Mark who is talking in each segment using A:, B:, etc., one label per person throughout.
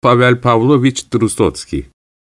A: Pavel Pavlovich Trusotski.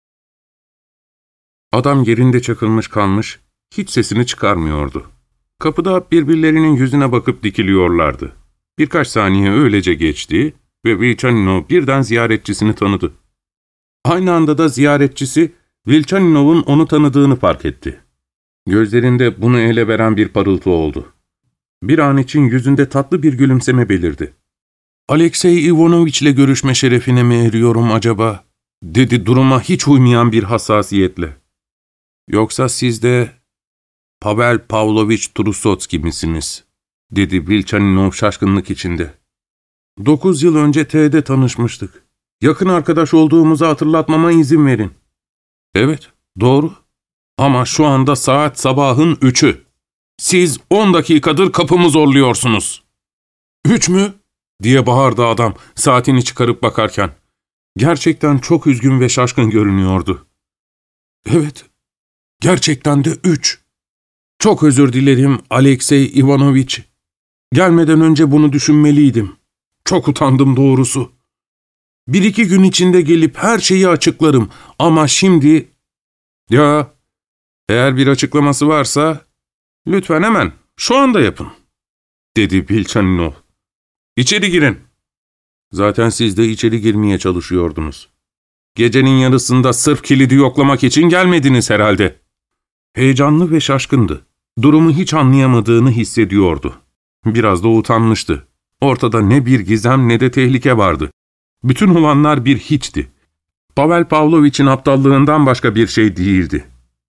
A: Adam yerinde çakılmış kalmış, hiç sesini çıkarmıyordu. Kapıda birbirlerinin yüzüne bakıp dikiliyorlardı. Birkaç saniye öylece geçti ve Vilchaninov birden ziyaretçisini tanıdı. Aynı anda da ziyaretçisi Vilchaninov'un onu tanıdığını fark etti. Gözlerinde bunu ele veren bir parıltı oldu. Bir an için yüzünde tatlı bir gülümseme belirdi. ''Alexey Ivanoviç'le görüşme şerefine mi eriyorum acaba?'' dedi duruma hiç uymayan bir hassasiyetle. ''Yoksa siz de Pavel Pavlovich Trusotski misiniz?'' dedi Vilchaninov şaşkınlık içinde. ''9 yıl önce T'de tanışmıştık. Yakın arkadaş olduğumuzu hatırlatmama izin verin.'' ''Evet, doğru. Ama şu anda saat sabahın 3'ü. Siz 10 dakikadır kapımı zorluyorsunuz.'' ''3 mü?'' diye bağırdı adam saatini çıkarıp bakarken. Gerçekten çok üzgün ve şaşkın görünüyordu. ''Evet, gerçekten de 3. Çok özür dilerim Alexey Ivanoviç. Gelmeden önce bunu düşünmeliydim. Çok utandım doğrusu. 1-2 gün içinde gelip her şeyi açıklarım ama şimdi... Ya, eğer bir açıklaması varsa lütfen hemen şu anda yapın, dedi Vilchaninov. ''İçeri girin.'' Zaten siz de içeri girmeye çalışıyordunuz. Gecenin yarısında sırf kilidi yoklamak için gelmediniz herhalde. Heyecanlı ve şaşkındı. Durumu hiç anlayamadığını hissediyordu. Biraz da utanmıştı. Ortada ne bir gizem ne de tehlike vardı. Bütün olanlar bir hiçti. Pavel Pavlovich'in aptallığından başka bir şey değildi.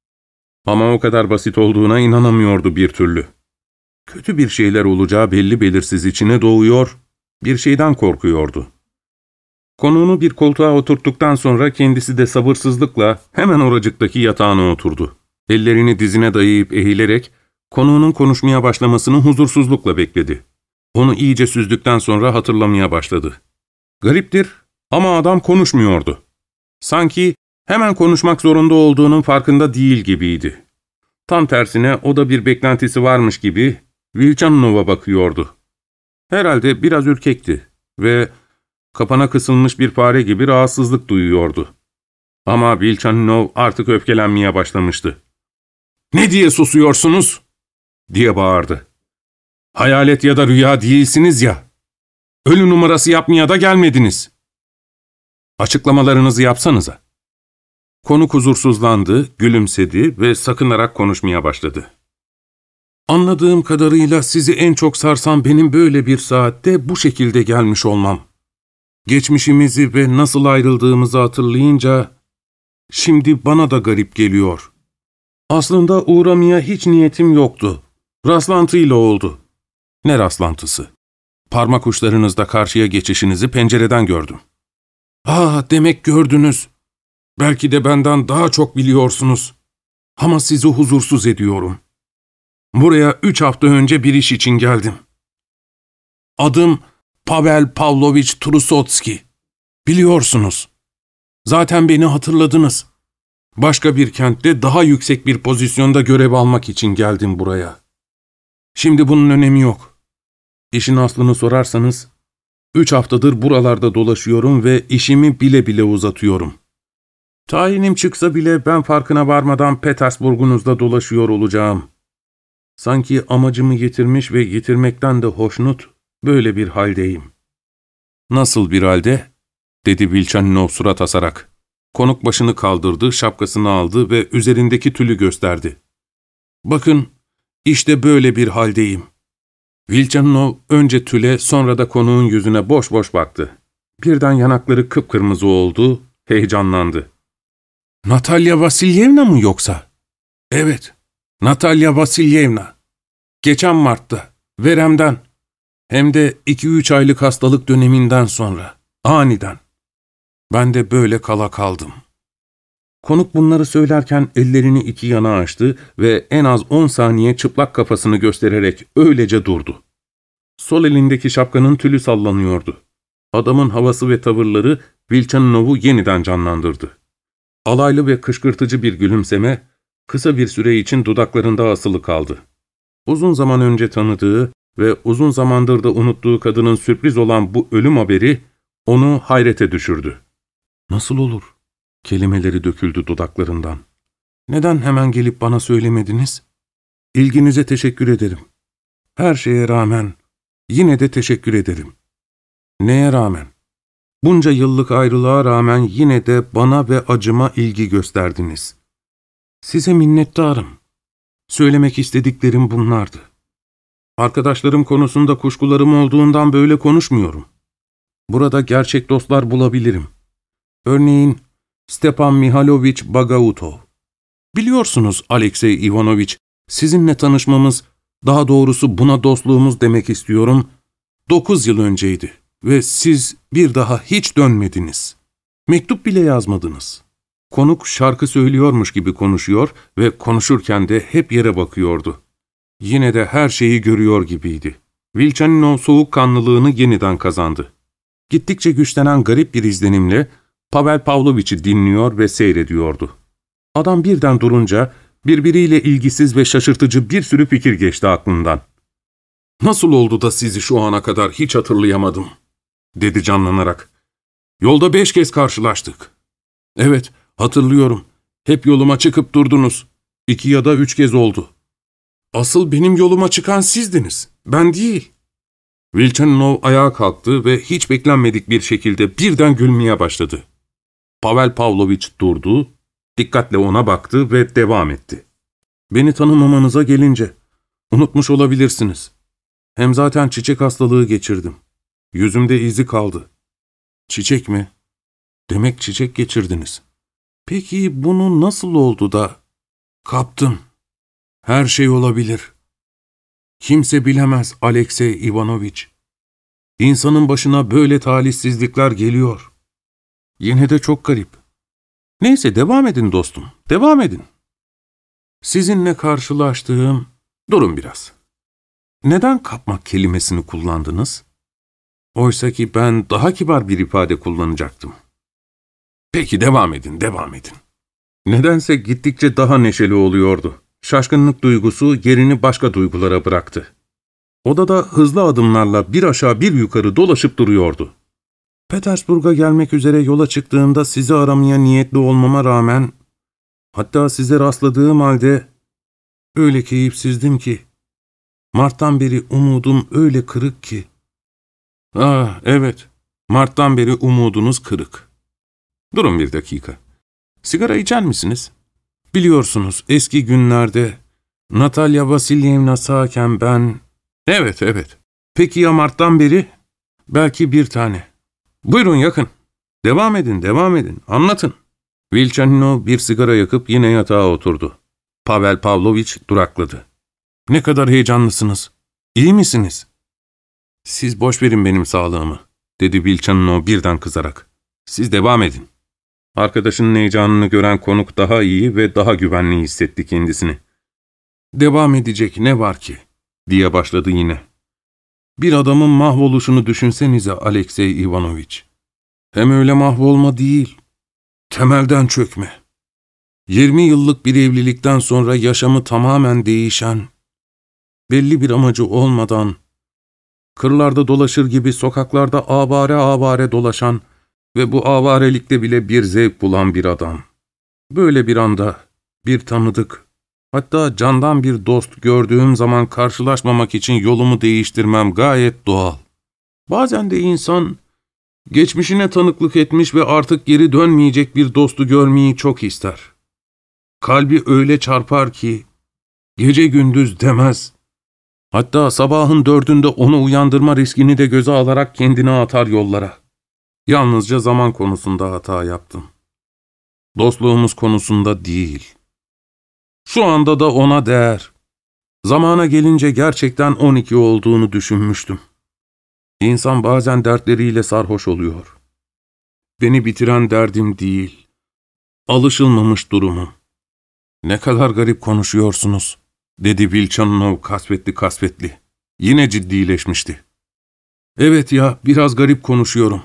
A: Ama o kadar basit olduğuna inanamıyordu bir türlü. Kötü bir şeyler olacağı belli belirsiz içine doğuyor, bir şeyden korkuyordu. Konuğunu bir koltuğa oturttuktan sonra kendisi de sabırsızlıkla hemen oracıktaki yatağına oturdu. Ellerini dizine dayayıp eğilerek konuğunun konuşmaya başlamasını huzursuzlukla bekledi. Onu iyice süzdükten sonra hatırlamaya başladı. Gariptir ama adam konuşmuyordu. Sanki hemen konuşmak zorunda olduğunun farkında değil gibiydi. Tam tersine o da bir beklentisi varmış gibi Vilchaninov'a bakıyordu. Herhalde biraz ürkekti ve kapana kısılmış bir fare gibi rahatsızlık duyuyordu. Ama Vilchaninov artık öfkelenmeye başlamıştı. ''Ne diye susuyorsunuz?'' diye bağırdı. ''Hayalet ya da rüya değilsiniz ya. Ölü numarası yapmaya da gelmediniz. Açıklamalarınızı yapsanıza.'' Konuk huzursuzlandı, gülümsedi ve sakınarak konuşmaya başladı. ''Anladığım kadarıyla sizi en çok sarsan benim böyle bir saatte bu şekilde gelmiş olmam. Geçmişimizi ve nasıl ayrıldığımızı hatırlayınca şimdi bana da garip geliyor. Aslında uğramaya hiç niyetim yoktu. Rastlantıyla oldu.'' ''Ne rastlantısı?'' ''Parmak uçlarınızda karşıya geçişinizi pencereden gördüm.'' Demek gördünüz. Belki de benden daha çok biliyorsunuz. Ama sizi huzursuz ediyorum. Buraya 3 hafta önce bir iş için geldim. Adım Pavel Pavlovich Trusotski. Biliyorsunuz. Zaten beni hatırladınız. Başka bir kentte daha yüksek bir pozisyonda görev almak için geldim buraya. Şimdi bunun önemi yok. İşin aslını sorarsanız, 3 haftadır buralarda dolaşıyorum ve işimi bile bile uzatıyorum. Tayinim çıksa bile ben farkına varmadan Petersburg'unuzda dolaşıyor olacağım. Sanki amacımı yitirmiş ve yitirmekten de hoşnut, böyle bir haldeyim. ''Nasıl bir halde?'' dedi Vilchaninov surat asarak. Konuk başını kaldırdı, şapkasını aldı ve üzerindeki tülü gösterdi. ''Bakın, işte böyle bir haldeyim.'' Vilchaninov önce tüle sonra da konuğun yüzüne boş boş baktı. Birden yanakları kıpkırmızı oldu, heyecanlandı. ''Natalya Vasilyevna mı yoksa?'' ''Evet, Natalya Vasilyevna. Geçen Mart'ta, veremden. Hem de 2-3 aylık hastalık döneminden sonra, aniden. Ben de böyle kala kaldım.'' Konuk bunları söylerken ellerini iki yana açtı ve en az 10 saniye çıplak kafasını göstererek öylece durdu. Sol elindeki şapkanın tülü sallanıyordu. Adamın havası ve tavırları Vilchaninov'u yeniden canlandırdı. Alaylı ve kışkırtıcı bir gülümseme, kısa bir süre için dudaklarında asılı kaldı. Uzun zaman önce tanıdığı ve uzun zamandır da unuttuğu kadının sürpriz olan bu ölüm haberi onu hayrete düşürdü. Nasıl olur? Kelimeleri döküldü dudaklarından. Neden hemen gelip bana söylemediniz? İlginize teşekkür ederim. Her şeye rağmen yine de teşekkür ederim. Neye rağmen? Bunca yıllık ayrılığa rağmen yine de bana ve acıma ilgi gösterdiniz. Size minnettarım. Söylemek istediklerim bunlardı. Arkadaşlarım konusunda kuşkularım olduğundan böyle konuşmuyorum. Burada gerçek dostlar bulabilirim. Örneğin Stepan Mihailoviç Bagautov. Biliyorsunuz Alexey Ivanoviç, sizinle tanışmamız, daha doğrusu buna dostluğumuz demek istiyorum, 9 yıl önceydi ve siz bir daha hiç dönmediniz. Mektup bile yazmadınız. Konuk şarkı söylüyormuş gibi konuşuyor ve konuşurken de hep yere bakıyordu. Yine de her şeyi görüyor gibiydi. Vilchaninov soğukkanlılığını yeniden kazandı. Gittikçe güçlenen garip bir izlenimle Pavel Pavloviç'i dinliyor ve seyrediyordu. Adam birden durunca birbiriyle ilgisiz ve şaşırtıcı bir sürü fikir geçti aklından. ''Nasıl oldu da sizi şu ana kadar hiç hatırlayamadım?'' dedi canlanarak. ''Yolda 5 kez karşılaştık.'' ''Evet, hatırlıyorum. Hep yoluma çıkıp durdunuz. 2 ya da 3 kez oldu.'' ''Asıl benim yoluma çıkan sizdiniz, ben değil.'' Vilchaninov ayağa kalktı ve hiç beklenmedik bir şekilde birden gülmeye başladı. Pavel Pavloviç durdu, dikkatle ona baktı ve devam etti. ''Beni tanımamanıza gelince, unutmuş olabilirsiniz. Hem zaten çiçek hastalığı geçirdim. Yüzümde izi kaldı.'' ''Çiçek mi? Demek çiçek geçirdiniz. Peki bunu nasıl oldu da?'' ''Kaptım. Her şey olabilir. Kimse bilemez Alexey Ivanoviç. İnsanın başına böyle talihsizlikler geliyor. Yine de çok garip. Neyse devam edin dostum, devam edin. Sizinle karşılaştığım... Durun biraz. Neden kapmak kelimesini kullandınız? Oysa ki ben daha kibar bir ifade kullanacaktım. Peki devam edin, devam edin. Nedense gittikçe daha neşeli oluyordu. Şaşkınlık duygusu yerini başka duygulara bıraktı. Odada hızlı adımlarla bir aşağı bir yukarı dolaşıp duruyordu. Petersburg'a gelmek üzere yola çıktığımda sizi aramaya niyetli olmama rağmen, hatta size rastladığım halde öyle keyifsizdim ki, Mart'tan beri umudum öyle kırık ki. Ah evet, Mart'tan beri umudunuz kırık. Durun bir dakika. Sigara içer misiniz? Biliyorsunuz eski günlerde Natalya Vasilyevna sağken ben... Evet. Peki ya Mart'tan beri? Belki bir tane. Buyurun yakın. Devam edin. Anlatın. Vilchaninov bir sigara yakıp yine yatağa oturdu. Pavel Pavloviç durakladı. Ne kadar heyecanlısınız. İyi misiniz? Siz boş verin benim sağlığımı, dedi Vilchaninov birden kızarak. Siz devam edin. Arkadaşının heyecanını gören konuk daha iyi ve daha güvenli hissetti kendisini. Devam edecek ne var ki? Diye başladı yine. Bir adamın mahvoluşunu düşünsenize Alexey Ivanoviç. Hem öyle mahvolma değil, temelden çökme. 20 yıllık bir evlilikten sonra yaşamı tamamen değişen, belli bir amacı olmadan, kırlarda dolaşır gibi sokaklarda avare dolaşan ve bu avarelikte bile bir zevk bulan bir adam. Böyle bir anda bir tanıdık, hatta candan bir dost gördüğüm zaman karşılaşmamak için yolumu değiştirmem gayet doğal. Bazen de insan, geçmişine tanıklık etmiş ve artık geri dönmeyecek bir dostu görmeyi çok ister. Kalbi öyle çarpar ki, gece gündüz demez. Hatta sabahın 4'ünde onu uyandırma riskini de göze alarak kendini atar yollara. Yalnızca zaman konusunda hata yaptım. Dostluğumuz konusunda değil. Şu anda da ona değer. Zamana gelince gerçekten 12 olduğunu düşünmüştüm. İnsan bazen dertleriyle sarhoş oluyor. Beni bitiren derdim değil, alışılmamış durumum. Ne kadar garip konuşuyorsunuz, dedi Vilchaninov kasvetli. Yine ciddileşmişti. Evet ya, biraz garip konuşuyorum.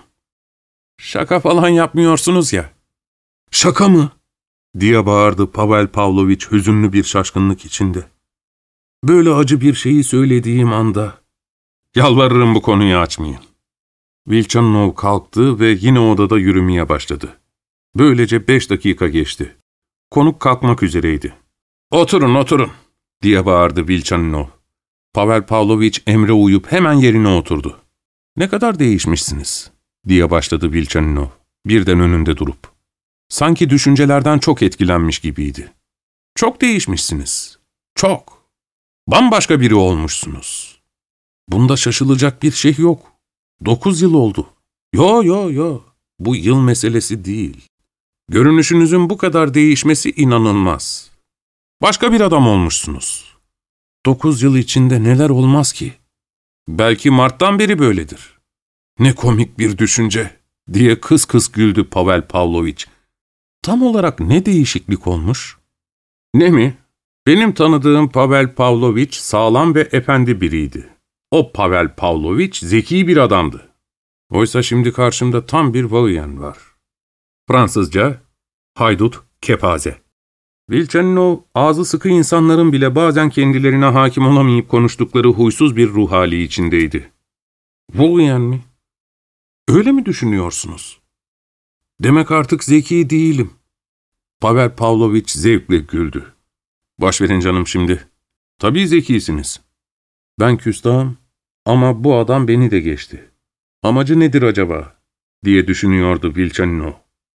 A: Şaka falan yapmıyorsunuz ya. Şaka mı? Diye bağırdı Pavel Pavloviç hüzünlü bir şaşkınlık içinde. Böyle acı bir şeyi söylediğim anda, yalvarırım bu konuyu açmayın. Vilchaninov kalktı ve yine odada yürümeye başladı. Böylece 5 dakika geçti. Konuk kalkmak üzereydi. ''Oturun, oturun!'' diye bağırdı Vilchaninov. Pavel Pavlovich emre uyup hemen yerine oturdu. ''Ne kadar değişmişsiniz?'' diye başladı Vilchaninov, birden önünde durup. Sanki düşüncelerden çok etkilenmiş gibiydi. ''Çok değişmişsiniz. Çok. Bambaşka biri olmuşsunuz. Bunda şaşılacak bir şey yok. 9 yıl oldu. Yo. Bu yıl meselesi değil. Görünüşünüzün bu kadar değişmesi inanılmaz. Başka bir adam olmuşsunuz. 9 yıl içinde neler olmaz ki? Belki Mart'tan beri böyledir. Ne komik bir düşünce, diye kıs kıs güldü Pavel Pavlovich. Tam olarak ne değişiklik olmuş? Ne mi? Benim tanıdığım Pavel Pavlovich sağlam ve efendi biriydi. O Pavel Pavlovich zeki bir adamdı. Oysa şimdi karşımda tam bir Vauyan var. Fransızca, haydut, kepaze. Vilchaninov, ağzı sıkı insanların bile bazen kendilerine hakim olamayıp konuştukları huysuz bir ruh hali içindeydi. Vauyan mi? Öyle mi düşünüyorsunuz? Demek artık zeki değilim. Pavel Pavlovich zevkle güldü. Boş verin canım şimdi. Tabii zekisiniz. Ben küstahım ama bu adam beni de geçti. Amacı nedir acaba? Diye düşünüyordu Vilchaninov.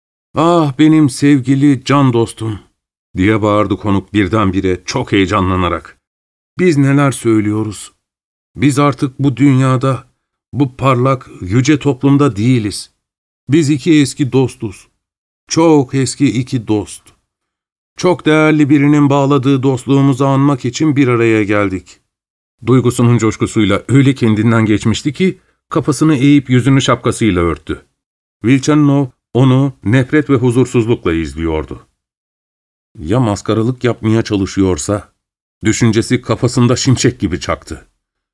A: Ah benim sevgili can dostum, diye bağırdı konuk birdenbire çok heyecanlanarak. Biz neler söylüyoruz? Biz artık bu dünyada, bu parlak, yüce toplumda değiliz. Biz iki eski dostuz. Çok eski iki dost. Çok değerli birinin bağladığı dostluğumuzu anmak için bir araya geldik. Duygusunun coşkusuyla öyle kendinden geçmişti ki, kafasını eğip yüzünü şapkasıyla örttü. Vilchaninov onu nefret ve huzursuzlukla izliyordu. Ya maskaralık yapmaya çalışıyorsa? Düşüncesi kafasında şimşek gibi çaktı.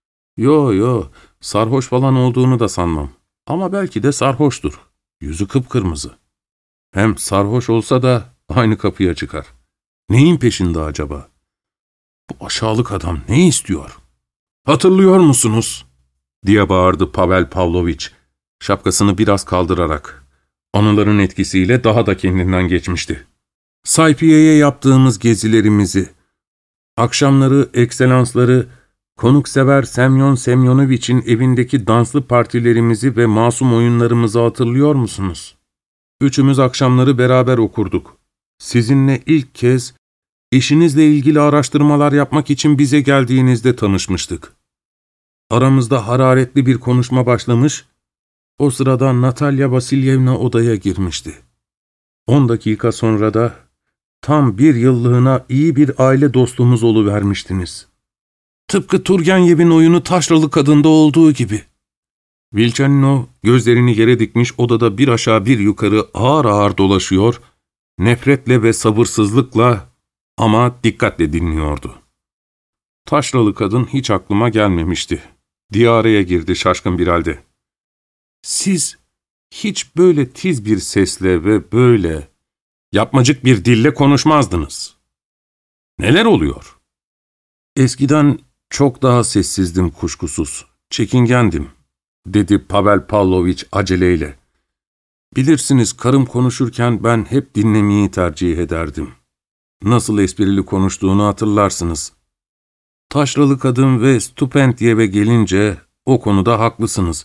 A: Yo, sarhoş falan olduğunu da sanmam. Ama belki de sarhoştur. Yüzü kıpkırmızı. Hem sarhoş olsa da aynı kapıya çıkar. Neyin peşinde acaba? Bu aşağılık adam ne istiyor? Hatırlıyor musunuz? Diye bağırdı Pavel Pavlovich, şapkasını biraz kaldırarak. Anıların etkisiyle daha da kendinden geçmişti. Saypiye'ye yaptığımız gezilerimizi, akşamları ekselansları, konuksever Semyon Semyonovich'in evindeki danslı partilerimizi ve masum oyunlarımızı hatırlıyor musunuz? Üçümüz akşamları beraber okurduk. Sizinle ilk kez işinizle ilgili araştırmalar yapmak için bize geldiğinizde tanışmıştık. Aramızda hararetli bir konuşma başlamış, o sırada Natalya Vasilyevna odaya girmişti. 10 dakika sonra da tam 1 yıllığına iyi bir aile dostumuz oluvermiştiniz. Tıpkı Turgenev'in oyunu Taşralı Kadın'da olduğu gibi. Vilchaninov gözlerini yere dikmiş odada bir aşağı bir yukarı ağır ağır dolaşıyor, nefretle ve sabırsızlıkla ama dikkatle dinliyordu. Taşralı Kadın hiç aklıma gelmemişti, diye araya girdi şaşkın bir halde. Siz hiç böyle tiz bir sesle ve böyle yapmacık bir dille konuşmazdınız. Neler oluyor? Eskiden çok daha sessizdim kuşkusuz, çekingendim, dedi Pavel Pavlovich aceleyle. Bilirsiniz karım konuşurken ben hep dinlemeyi tercih ederdim. Nasıl esprili konuştuğunu hatırlarsınız. Taşralı Kadın ve Stupendiyev'e gelince o konuda haklısınız.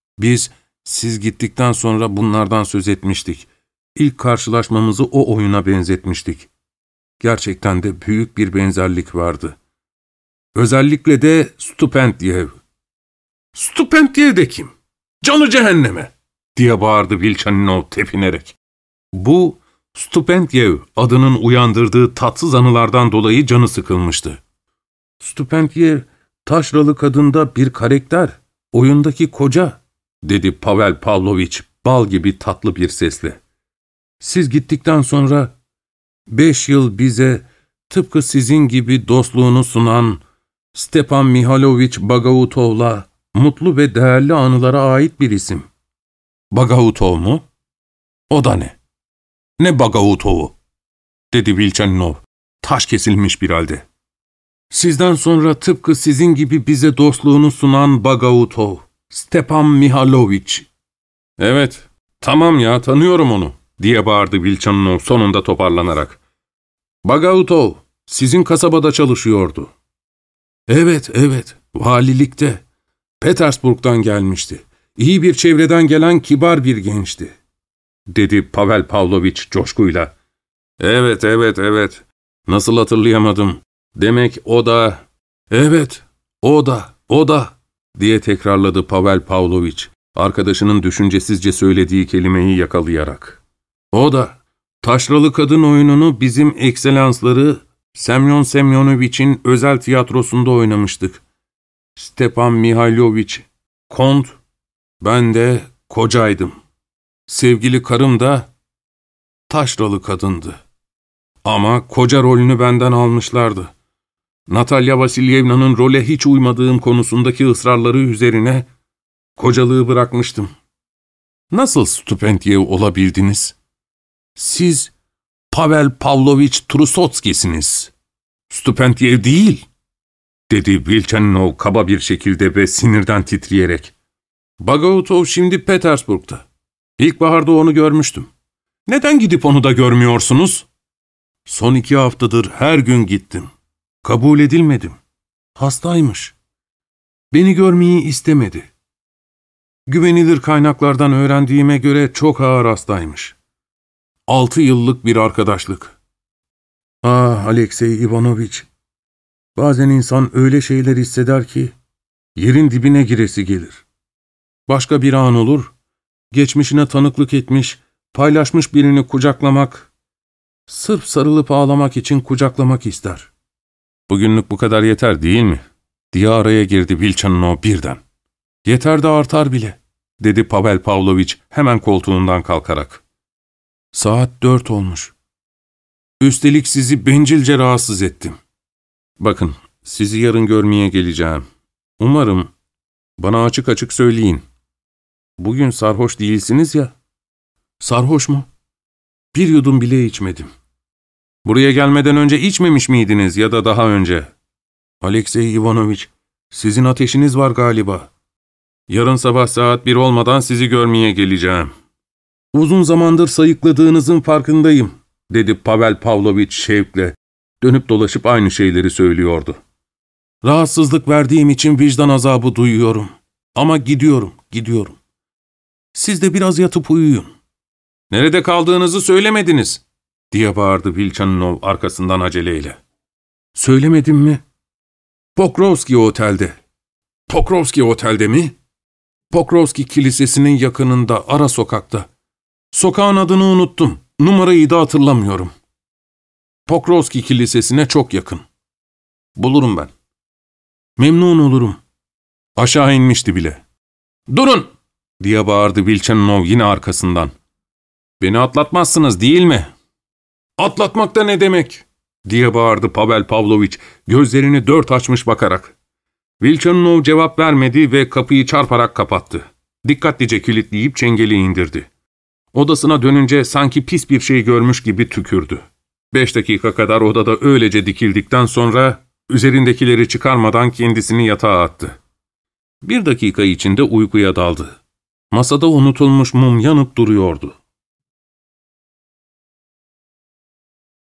A: Siz gittikten sonra bunlardan söz etmiştik. İlk karşılaşmamızı o oyuna benzetmiştik. Gerçekten de büyük bir benzerlik vardı. Özellikle de Stupendiyev. Stupendiyev de kim? Canı cehenneme! Diye bağırdı Vilchaninov tepinerek. Bu Stupendiyev adının uyandırdığı tatsız anılardan dolayı canı sıkılmıştı. Stupendiyev, Taşralı Kadın'da bir karakter, oyundaki koca, dedi Pavel Pavlovich bal gibi tatlı bir sesle. Siz gittikten sonra 5 yıl bize tıpkı sizin gibi dostluğunu sunan Stepan Mihailovich Bagautov'la mutlu ve değerli anılara ait bir isim. Bagautov mu? O da ne? Ne Bagautov'u? Dedi Vilchaninov, taş kesilmiş bir halde. Sizden sonra tıpkı sizin gibi bize dostluğunu sunan Bagautov, Stepan Mihailovich. Evet, tamam ya, tanıyorum onu. diye bağırdı Vilchanov sonunda toparlanarak. ''Bagautov, sizin kasabada çalışıyordu.'' Evet, valilikte. Petersburg'dan gelmişti. İyi bir çevreden gelen kibar bir gençti, dedi Pavel Pavlovich coşkuyla. Evet. Nasıl hatırlayamadım. Demek o da... Evet, o da, diye tekrarladı Pavel Pavlovich, arkadaşının düşüncesizce söylediği kelimeyi yakalayarak. O da, taşralı kadın oyununu bizim ekselansları Semyon Semyonovich'in özel tiyatrosunda oynamıştık. Stepan Mihailovich, kont, ben de kocaydım. Sevgili karım da taşralı kadındı. Ama koca rolünü benden almışlardı. Natalya Vasilyevna'nın role hiç uymadığım konusundaki ısrarları üzerine kocalığı bırakmıştım. Nasıl Stupentyev olabildiniz? Siz Pavel Pavlovich Trusotski'siniz. Stupentyev değil, dedi Vilchanov kaba bir şekilde ve sinirden titreyerek. Bagautov şimdi Petersburg'da. İlkbaharda onu görmüştüm. Neden gidip onu da görmüyorsunuz? Son 2 haftadır her gün gittim. Kabul edilmedim. Hastaymış. Beni görmeyi istemedi. Güvenilir kaynaklardan öğrendiğime göre çok ağır hastaymış. 6 yıllık bir arkadaşlık. Alexey Ivanovich. Bazen insan öyle şeyler hisseder ki yerin dibine giresi gelir. Başka bir an olur, geçmişine tanıklık etmiş, paylaşmış birini kucaklamak, sırf sarılıp ağlamak için kucaklamak ister. Bugünlük bu kadar yeter değil mi? Diye araya girdi Vilchanov birden. Yeter de artar bile, dedi Pavel Pavlovich hemen koltuğundan kalkarak. Saat 4 olmuş. Üstelik sizi bencilce rahatsız ettim. Bakın, sizi yarın görmeye geleceğim. Umarım, bana açık açık söyleyin. Bugün sarhoş değilsiniz ya. Sarhoş mu? Bir yudum bile içmedim. Buraya gelmeden önce içmemiş miydiniz ya da daha önce? Alexey Ivanovich, sizin ateşiniz var galiba. Yarın sabah saat 1 olmadan sizi görmeye geleceğim. Uzun zamandır sayıkladığınızın farkındayım, dedi Pavel Pavlovich şevkle. Dönüp dolaşıp aynı şeyleri söylüyordu. Rahatsızlık verdiğim için vicdan azabı duyuyorum. Ama gidiyorum. Siz de biraz yatıp uyuyun. Nerede kaldığınızı söylemediniz, diye bağırdı Vilchanov arkasından aceleyle. Söylemedim mi? Pokrovski Otel'de. Pokrovski Otel'de mi? Pokrovski Kilisesi'nin yakınında, ara sokakta. Sokağın adını unuttum, numarayı da hatırlamıyorum. Pokrovski Kilisesi'ne çok yakın. Bulurum ben. Memnun olurum. Aşağı inmişti bile. Durun, diye bağırdı Vilchanov yine arkasından. Beni atlatmazsınız değil mi? Atlatmak da ne demek? Diye bağırdı Pavel Pavlovich gözlerini 4 açmış bakarak. Vilchanov cevap vermedi ve kapıyı çarparak kapattı. Dikkatlice kilitleyip çengeli indirdi. Odasına dönünce sanki pis bir şey görmüş gibi tükürdü. 5 dakika kadar odada öylece dikildikten sonra üzerindekileri çıkarmadan kendisini yatağa attı. 1 dakika içinde uykuya daldı. Masada unutulmuş mum yanıp duruyordu.